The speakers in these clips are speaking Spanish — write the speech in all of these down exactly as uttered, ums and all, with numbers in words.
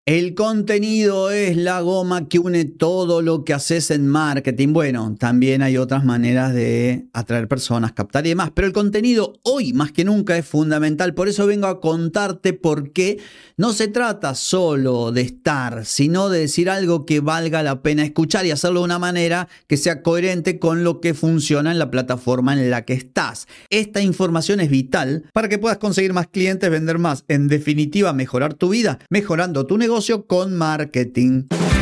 El contenido es la goma que une todo lo que haces en marketing. Bueno, también hay otras maneras de atraer personas, captar y demás, pero el contenido hoy más que nunca es fundamental. Por eso vengo a contarte por qué no se trata solo de estar, sino de decir algo que valga la pena escuchar y hacerlo de una manera que sea coherente con lo que funciona en la plataforma en la que estás. Esta información es vital para que puedas conseguir más clientes, vender más, en definitiva mejorar tu vida, mejorando tu negocio con marketing.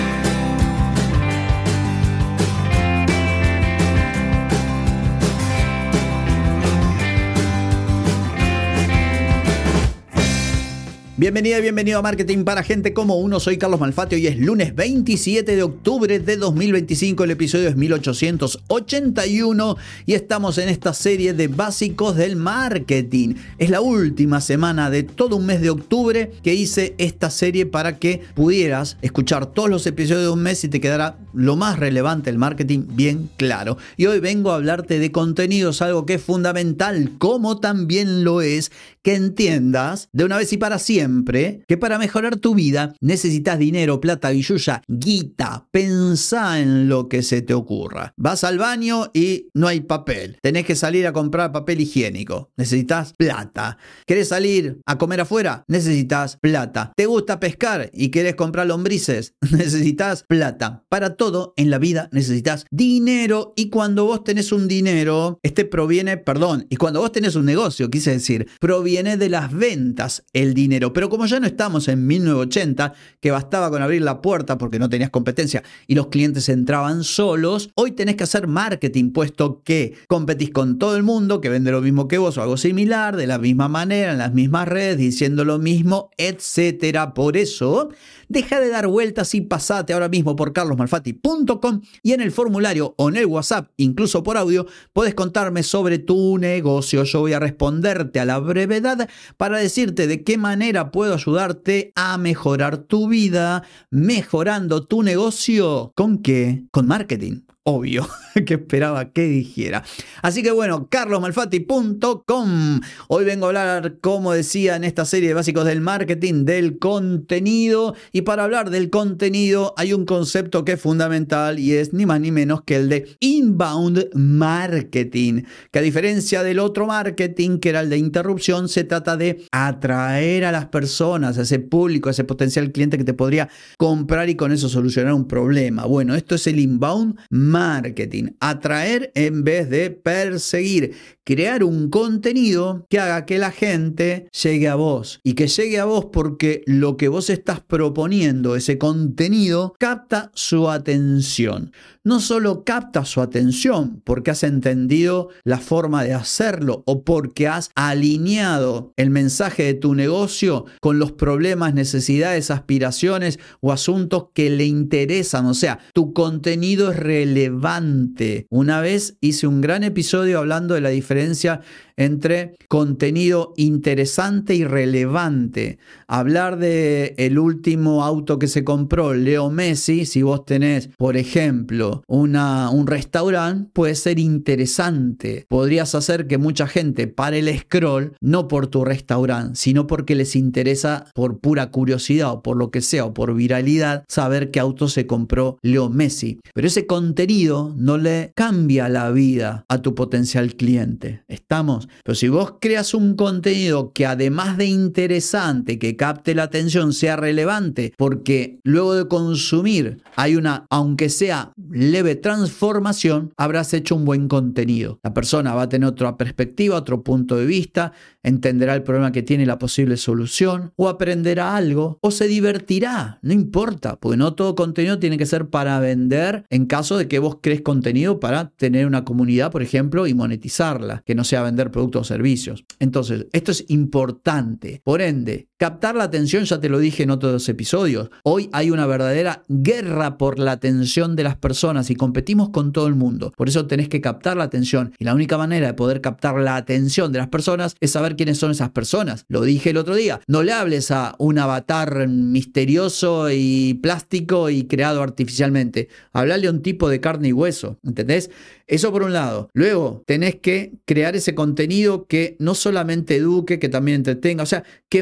Bienvenida y bienvenido a Marketing para Gente Como Uno. Soy Carlos Malfatti. Hoy es lunes veintisiete de octubre de dos mil veinticinco. El episodio es mil ochocientos ochenta y uno y estamos en esta serie de básicos del marketing. Es la última semana de todo un mes de octubre que hice esta serie para que pudieras escuchar todos los episodios de un mes y te quedara lo más relevante del marketing bien claro. Y hoy vengo a hablarte de contenidos, algo que es fundamental, como también lo es que entiendas de una vez y para siempre que para mejorar tu vida necesitas dinero, plata, billulla, guita. Pensá en lo que se te ocurra. Vas al baño y no hay papel. Tenés que salir a comprar papel higiénico. Necesitas plata. ¿Querés salir a comer afuera? Necesitas plata. ¿Te gusta pescar y querés comprar lombrices? Necesitas plata. Para todo en la vida necesitas dinero. Y cuando vos tenés un dinero, este proviene, perdón, y cuando vos tenés un negocio, quise decir, proviene de las ventas el dinero. Pero como ya no estamos en mil novecientos ochenta, que bastaba con abrir la puerta porque no tenías competencia y los clientes entraban solos, hoy tenés que hacer marketing, puesto que competís con todo el mundo que vende lo mismo que vos o algo similar, de la misma manera, en las mismas redes, diciendo lo mismo, etcétera. Por eso, deja de dar vueltas y pasate ahora mismo por carlos malfatti punto com y en el formulario o en el WhatsApp, incluso por audio, podés contarme sobre tu negocio. Yo voy a responderte a la brevedad para decirte de qué manera puedo ayudarte a mejorar tu vida, mejorando tu negocio. ¿Con qué? Con marketing. Obvio, que esperaba que dijera. Así que bueno, carlos malfatti punto com. Hoy vengo a hablar, como decía, en esta serie de básicos del marketing, del contenido. Y para hablar del contenido hay un concepto que es fundamental y es ni más ni menos que el de inbound marketing. Que a diferencia del otro marketing, que era el de interrupción, se trata de atraer a las personas, a ese público, a ese potencial cliente que te podría comprar y con eso solucionar un problema. Bueno, esto es el inbound marketing. Marketing, atraer en vez de perseguir, crear un contenido que haga que la gente llegue a vos y que llegue a vos porque lo que vos estás proponiendo, ese contenido, capta su atención. No solo capta su atención porque has entendido la forma de hacerlo o porque has alineado el mensaje de tu negocio con los problemas, necesidades, aspiraciones o asuntos que le interesan. O sea, tu contenido es relevante. Una vez hice un gran episodio hablando de la diferencia entre contenido interesante y relevante. Hablar de el último auto que se compró Leo Messi, si vos tenés, por ejemplo, una, un restaurante, puede ser interesante. Podrías hacer que mucha gente pare el scroll, no por tu restaurante, sino porque les interesa por pura curiosidad o por lo que sea, o por viralidad, saber qué auto se compró Leo Messi. Pero ese contenido no le cambia la vida a tu potencial cliente. ¿Estamos? Pero si vos creas un contenido que además de interesante, que capte la atención, sea relevante, porque luego de consumir hay una, aunque sea leve transformación, habrás hecho un buen contenido. La persona va a tener otra perspectiva, otro punto de vista, entenderá el problema que tiene y la posible solución, o aprenderá algo, o se divertirá, no importa, porque no todo contenido tiene que ser para vender, en caso de que vos crees contenido para tener una comunidad, por ejemplo, y monetizarla, que no sea vender productos o servicios. Entonces, esto es importante. Por ende, captar la atención, ya te lo dije en otros episodios. Hoy hay una verdadera guerra por la atención de las personas y competimos con todo el mundo. Por eso tenés que captar la atención. Y la única manera de poder captar la atención de las personas es saber quiénes son esas personas. Lo dije el otro día. No le hables a un avatar misterioso y plástico y creado artificialmente. Hablale a un tipo de carne y hueso. ¿Entendés? Eso por un lado. Luego, tenés que crear ese contenido que no solamente eduque, que también entretenga. O sea, que mantenga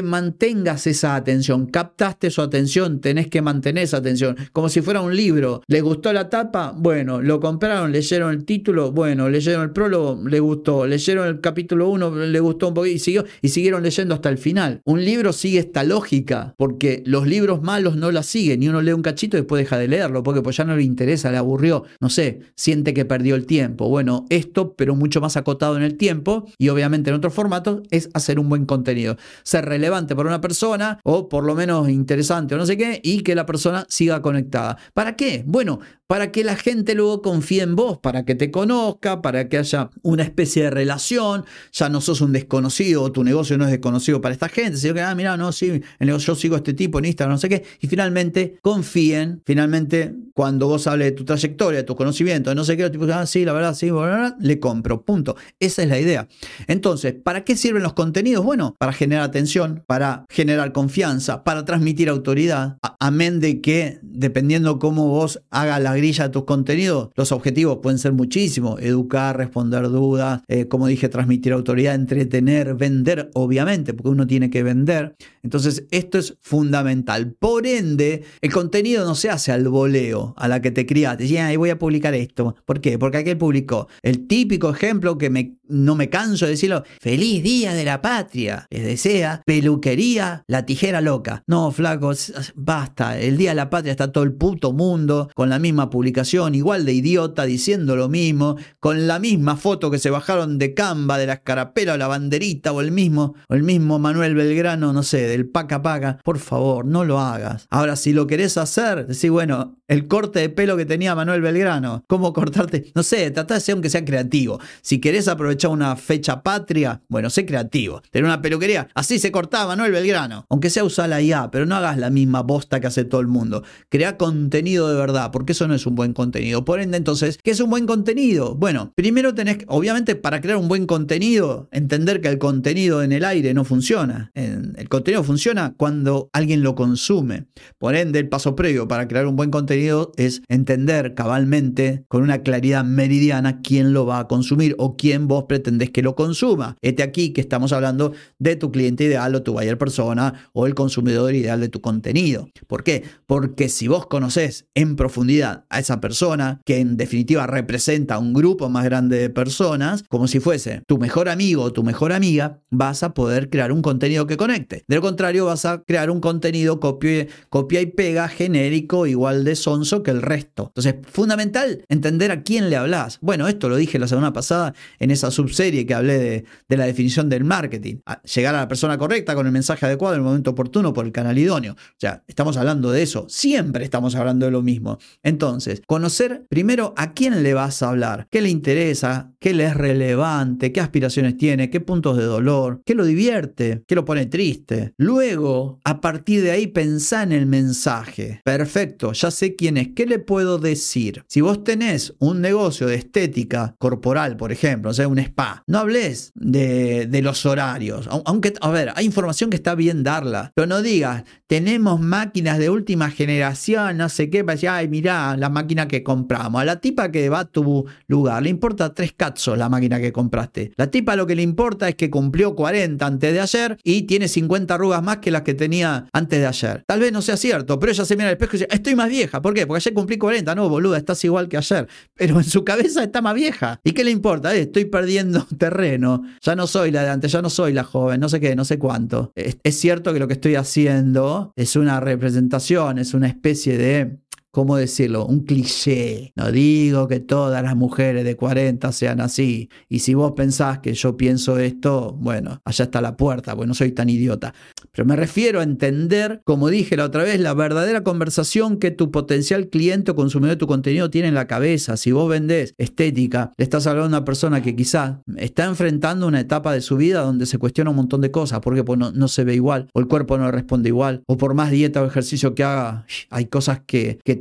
mantengas esa atención. Captaste su atención, tenés que mantener esa atención. Como si fuera un libro. ¿Les gustó la tapa? Bueno, lo compraron, leyeron el título, bueno, leyeron el prólogo, les gustó. Leyeron el capítulo uno, les gustó un poquito y, siguió, y siguieron leyendo hasta el final. Un libro sigue esta lógica, porque los libros malos no la siguen y uno lee un cachito y después deja de leerlo, porque pues ya no le interesa, le aburrió, no sé, siente que perdió el tiempo. Bueno, esto, pero mucho más acotado en el tiempo y obviamente en otro formato, es hacer un buen contenido. Ser relevante para una persona o por lo menos interesante o no sé qué, y que la persona siga conectada. ¿Para qué? Bueno, para que la gente luego confíe en vos, para que te conozca, para que haya una especie de relación. Ya no sos un desconocido, tu negocio no es desconocido para esta gente, sino que, ah, mira, no, sí, el negocio, yo sigo a este tipo en Instagram, no sé qué, y finalmente confíen, finalmente cuando vos hables de tu trayectoria, de tu conocimiento, de no sé qué, tipo, ah, sí, la verdad, sí, bla, bla, bla, le compro, punto. Esa es la idea. Entonces, ¿para qué sirven los contenidos? Bueno, para generar atención, para generar confianza, para transmitir autoridad, a- amén de que, dependiendo cómo vos hagas la grilla de tus contenidos, los objetivos pueden ser muchísimos: educar, responder dudas, eh, como dije, transmitir autoridad, entretener, vender, obviamente, porque uno tiene que vender. Entonces, esto es fundamental. Por ende, el contenido no se hace al voleo, a la que te criaste. Y ahí voy a publicar esto. ¿Por qué? Porque aquel publicó. El típico ejemplo que me, no me canso de decirlo: feliz día de la patria, les desea peluquería La Tijera Loca. No, flacos, basta. El día de la patria está todo el puto mundo con la misma publicación, igual de idiota, diciendo lo mismo, con la misma foto que se bajaron de Canva, de la escarapela o la banderita, o el mismo, o el mismo Manuel Belgrano, no sé, del Paca Paca. Por favor, no lo hagas. Ahora, si lo querés hacer, decís, bueno, el corte de pelo que tenía Manuel Belgrano, ¿cómo cortarte? No sé, tratá de ser aunque sea creativo. Si querés aprovechar una fecha patria, bueno, sé creativo. Tener una peluquería, así se cortaba Manuel Belgrano. Aunque sea usar la I A, pero no hagas la misma bosta que hace todo el mundo. Crea contenido de verdad, porque eso no es un buen contenido. Por ende, entonces, ¿qué es un buen contenido? Bueno, primero tenés que, obviamente, para crear un buen contenido, entender que el contenido en el aire no funciona. El contenido funciona cuando alguien lo consume. Por ende, el paso previo para crear un buen contenido es entender cabalmente, con una claridad meridiana, quién lo va a consumir o quién vos pretendés que lo consuma. Este aquí que estamos hablando de tu cliente ideal o tu buyer persona o el consumidor ideal de tu contenido. ¿Por qué? Porque si vos conocés en profundidad a esa persona, que en definitiva representa un grupo más grande de personas, como si fuese tu mejor amigo o tu mejor amiga, vas a poder crear un contenido que conecte. De lo contrario, vas a crear un contenido copia, copia y pega, genérico, igual de sonso que el resto. Entonces, fundamental entender a quién le hablas. Bueno, esto lo dije la semana pasada en esa subserie que hablé de, de la definición del marketing. A llegar a la persona correcta con el mensaje adecuado en el momento oportuno por el canal idóneo. O sea, estamos hablando de eso. Siempre estamos hablando de lo mismo. Entonces, conocer primero a quién le vas a hablar, qué le interesa, qué le es relevante, qué aspiraciones tiene, qué puntos de dolor, qué lo divierte, qué lo pone triste. Luego, a partir de ahí, pensá en el mensaje. Perfecto, ya sé quién es, qué le puedo decir. Si vos tenés un negocio de estética corporal, por ejemplo, o sea, un spa, no hables de, de los horarios. Aunque, a ver, hay información que está bien darla, pero no digas, tenemos máquinas de última generación, no sé qué, para decir, ay, mirá la máquina que compramos. A la tipa que va a tu lugar le importa tres cazos la máquina que compraste. La tipa lo que le importa es que cumplió cuarenta antes de ayer y tiene cincuenta arrugas más que las que tenía antes de ayer. Tal vez no sea cierto, pero ella se mira al espejo y dice, estoy más vieja. ¿Por qué? Porque ayer cumplí cuarenta. No, boluda, estás igual que ayer. Pero en su cabeza está más vieja. ¿Y qué le importa? Eh, estoy perdiendo terreno. Ya no soy la de antes, ya no soy la joven, no sé qué, no sé cuánto. Es, es cierto que lo que estoy haciendo es una representación, es una especie de... ¿Cómo decirlo? Un cliché. No digo que todas las mujeres de cuarenta sean así. Y si vos pensás que yo pienso esto, bueno, allá está la puerta, porque no soy tan idiota. Pero me refiero a entender, como dije la otra vez, la verdadera conversación que tu potencial cliente o consumidor de tu contenido tiene en la cabeza. Si vos vendés estética, le estás hablando a una persona que quizás está enfrentando una etapa de su vida donde se cuestiona un montón de cosas. ¿Por qué? Pues no, no se ve igual, o el cuerpo no le responde igual, o por más dieta o ejercicio que haga, hay cosas que, que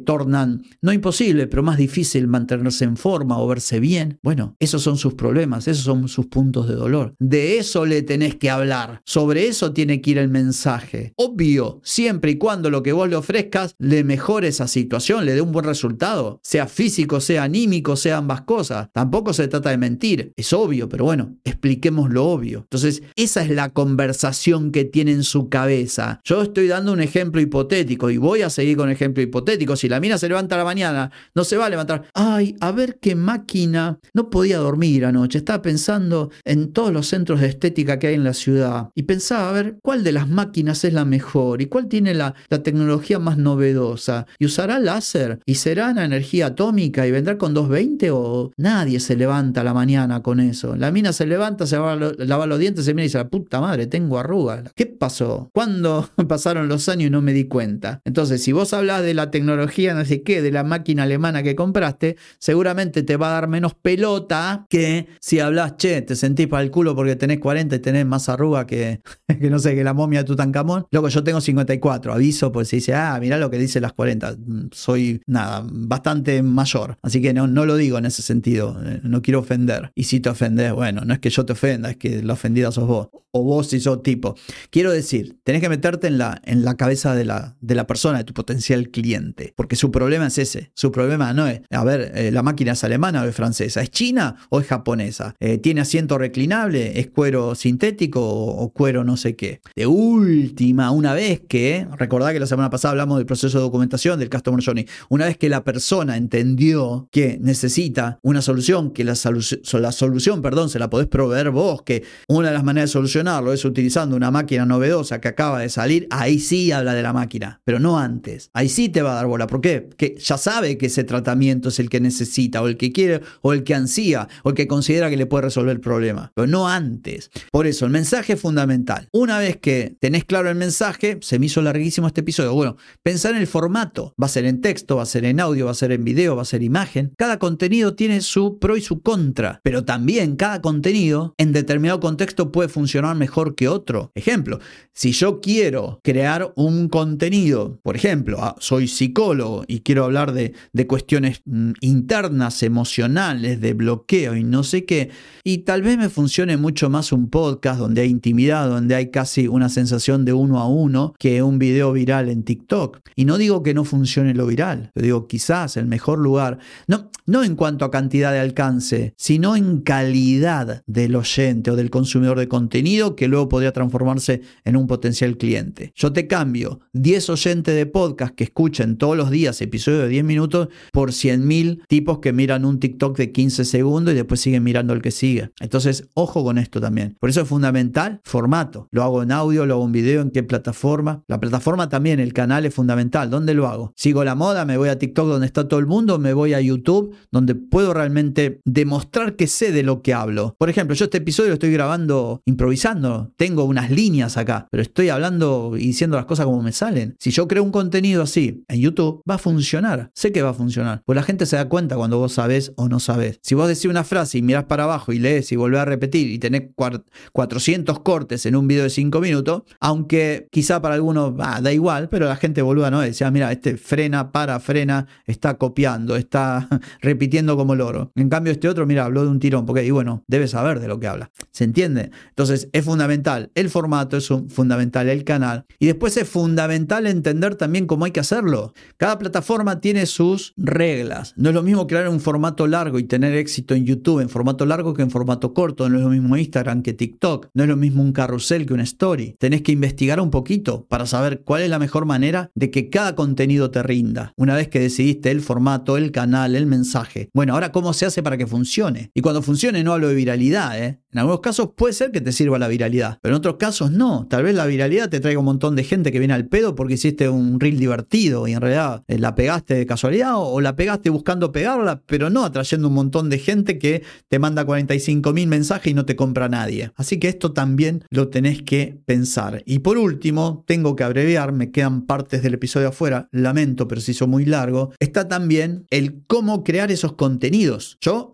tornan, no imposible, pero más difícil mantenerse en forma o verse bien. Bueno, esos son sus problemas, esos son sus puntos de dolor. De eso le tenés que hablar, sobre eso tiene que ir el mensaje. Obvio, siempre y cuando lo que vos le ofrezcas le mejore esa situación, le dé un buen resultado, sea físico, sea anímico, sea ambas cosas. Tampoco se trata de mentir, es obvio, pero bueno, expliquemos lo obvio. Entonces, esa es la conversación que tiene en su cabeza. Yo estoy dando un ejemplo hipotético y voy a seguir con ejemplo hipotético. Si la mina se levanta a la mañana, no se va a levantar. Ay, a ver qué máquina. No podía dormir anoche. Estaba pensando en todos los centros de estética que hay en la ciudad y pensaba a ver cuál de las máquinas es la mejor y cuál tiene la, la tecnología más novedosa. ¿Y usará láser? ¿Y será en energía atómica? ¿Y vendrá con doscientos veinte? ¿O nadie se levanta a la mañana con eso? La mina se levanta, se lava, lava los dientes, se mira y dice, la puta madre, tengo arrugas. ¿Qué pasó? ¿Cuándo pasaron los años y no me di cuenta? Entonces, si vos hablas de la tecnología, no sé qué, de la máquina alemana que compraste, seguramente te va a dar menos pelota que si hablas, che, te sentís para el culo porque tenés cuarenta y tenés más arruga que, que no sé, que la momia de Tutankamón. Loco, yo tengo cincuenta y cuatro, aviso, pues se dice, ah, mirá lo que dice las cuarenta. Soy, nada, bastante mayor. Así que no, no lo digo en ese sentido, no quiero ofender. Y si te ofendés, bueno, no es que yo te ofenda, es que la ofendida sos vos. O vos si sos tipo. Quiero decir, tenés que meterte en la, en la cabeza de la, de la persona, de tu potencial cliente. Porque su problema es ese. Su problema no es, a ver, eh, la máquina es alemana o es francesa, ¿es china o es japonesa? Eh, ¿Tiene asiento reclinable? ¿Es cuero sintético o, o cuero no sé qué? De última, una vez que, recordá que la semana pasada hablamos del proceso de documentación del Customer Journey, una vez que la persona entendió que necesita una solución, que la, solu- la solución, perdón, se la podés proveer vos, que una de las maneras de solucionarlo es utilizando una máquina novedosa que acaba de salir, ahí sí habla de la máquina, pero no antes. Ahí sí te va a dar bola. ¿Por qué? Que ya sabe que ese tratamiento es el que necesita, o el que quiere, o el que ansía, o el que considera que le puede resolver el problema, pero no antes. Por eso, el mensaje es fundamental. Una vez que tenés claro el mensaje, se me hizo larguísimo este episodio. Bueno, pensar en el formato. Va a ser en texto, va a ser en audio, va a ser en video, va a ser imagen. Cada contenido tiene su pro y su contra, pero también cada contenido en determinado contexto puede funcionar mejor que otro. Ejemplo, si yo quiero crear un contenido, por ejemplo, ah, soy psicólogo y quiero hablar de, de cuestiones mm, internas, emocionales, de bloqueo y no sé qué, y tal vez me funcione mucho más un podcast donde hay intimidad, donde hay casi una sensación de uno a uno que un video viral en TikTok. Y no digo que no funcione lo viral, yo digo quizás el mejor lugar, no, no en cuanto a cantidad de alcance, sino en calidad del oyente o del consumidor de contenido que luego podría transformarse en un potencial cliente. Yo te cambio diez oyentes de podcast que escuchen todos los días episodios de diez minutos por cien mil tipos que miran un TikTok de quince segundos y después siguen mirando el que sigue. Entonces, ojo con esto también. Por eso es fundamental formato. Lo hago en audio, lo hago en video, en qué plataforma. La plataforma también, el canal es fundamental. ¿Dónde lo hago? ¿Sigo la moda? ¿Me voy a TikTok donde está todo el mundo? ¿Me voy a YouTube donde puedo realmente demostrar que sé de lo que hablo? Por ejemplo, yo este episodio lo estoy grabando improvisando. Tengo unas líneas acá, pero estoy hablando y diciendo las cosas como me salen. Si yo creo un contenido así en YouTube, va a funcionar. Sé que va a funcionar. Pues la gente se da cuenta cuando vos sabés o no sabés. Si vos decís una frase y mirás para abajo y lees y volvés a repetir y tenés cuatrocientos cortes en un video de cinco minutos, aunque quizá para algunos ah, da igual, pero la gente boluda no es. Decía, mira, este frena, para, frena, está copiando, está repitiendo como loro. En cambio este otro, mira, habló de un tirón, porque y bueno, debe saber de lo que habla. ¿Se entiende? Entonces es fundamental el formato, es un, fundamental el canal y después es fundamental entender también cómo hay que hacerlo. Cada plataforma tiene sus reglas. No es lo mismo crear un formato largo y tener éxito en YouTube en formato largo que en formato corto. No es lo mismo Instagram que TikTok. No es lo mismo un carrusel que una story. Tenés que investigar un poquito para saber cuál es la mejor manera de que cada contenido te rinda. Una vez que decidiste el formato, el canal, el mensaje. Bueno, ahora ¿cómo se hace para que funcione? Y cuando funcione no hablo de viralidad, ¿eh? En algunos casos puede ser que te sirva la viralidad, pero en otros casos no. Tal vez la viralidad te traiga un montón de gente que viene al pedo porque hiciste un reel divertido y en realidad la pegaste de casualidad o, o la pegaste buscando pegarla, pero no atrayendo un montón de gente que te manda cuarenta y cinco mil mensajes y no te compra nadie. Así que esto también lo tenés que pensar. Y por último, tengo que abreviar, me quedan partes del episodio afuera, lamento, pero se hizo muy largo. Está también el cómo crear esos contenidos. Yo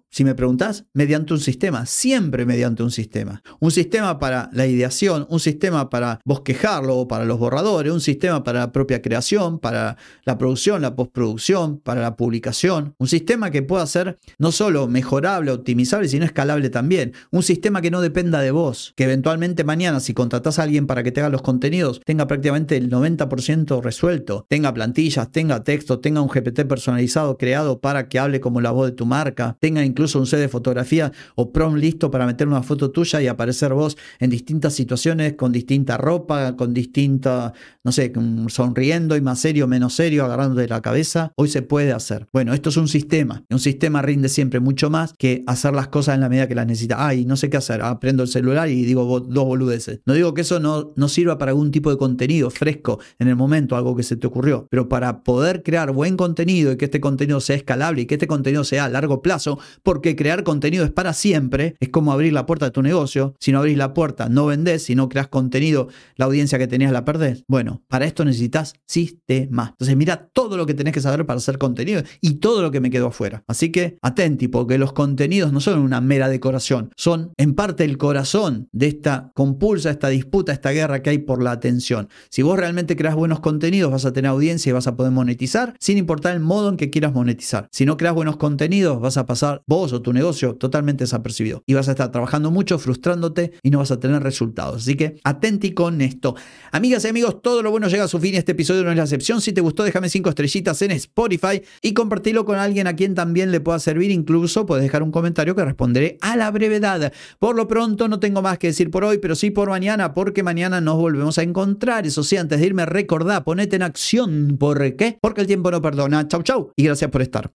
Si me preguntás, mediante un sistema, siempre mediante un sistema. Un sistema para la ideación, un sistema para bosquejarlo o para los borradores, un sistema para la propia creación, para la producción, la postproducción, para la publicación. Un sistema que pueda ser no solo mejorable, optimizable, sino escalable también. Un sistema que no dependa de vos, que eventualmente mañana si contratás a alguien para que te haga los contenidos, tenga prácticamente el noventa por ciento resuelto, tenga plantillas, tenga texto, tenga un G P T personalizado creado para que hable como la voz de tu marca, tenga incluso un set de fotografía o prompt listo para meter una foto tuya y aparecer vos en distintas situaciones, con distinta ropa, con distinta, no sé, sonriendo y más serio, menos serio, agarrándote la cabeza. Hoy se puede hacer. Bueno, esto es un sistema. Un sistema rinde siempre mucho más que hacer las cosas en la medida que las necesita. Ay, no sé qué hacer. Ah, prendo el celular y digo dos boludeces. No digo que eso no, no sirva para algún tipo de contenido fresco en el momento, algo que se te ocurrió, pero para poder crear buen contenido y que este contenido sea escalable y que este contenido sea a largo plazo, porque crear contenido es para siempre, es como abrir la puerta de tu negocio. Si no abrís la puerta, no vendés. Si no creas contenido, la audiencia que tenías la perdés. Bueno, para esto necesitas sistema. Entonces mira todo lo que tenés que saber para hacer contenido y todo lo que me quedó afuera. Así que atenti, porque los contenidos no son una mera decoración, son en parte el corazón de esta compulsa, esta disputa, esta guerra que hay por la atención. Si vos realmente creas buenos contenidos, vas a tener audiencia y vas a poder monetizar sin importar el modo en que quieras monetizar. Si no creas buenos contenidos, vas a pasar vos o tu negocio totalmente desapercibido y vas a estar trabajando mucho, frustrándote y no vas a tener resultados. Así que atenti con esto. Amigas y amigos, todo lo bueno llega a su fin y este episodio no es la excepción. Si te gustó, déjame cinco estrellitas en Spotify y compartilo con alguien a quien también le pueda servir. Incluso puedes dejar un comentario que responderé a la brevedad. Por lo pronto no tengo más que decir por hoy, pero sí por mañana, porque mañana nos volvemos a encontrar. Eso sí, antes de irme, recordá, ponete en acción. ¿Por qué? Porque el tiempo no perdona. Chau, chau y gracias por estar.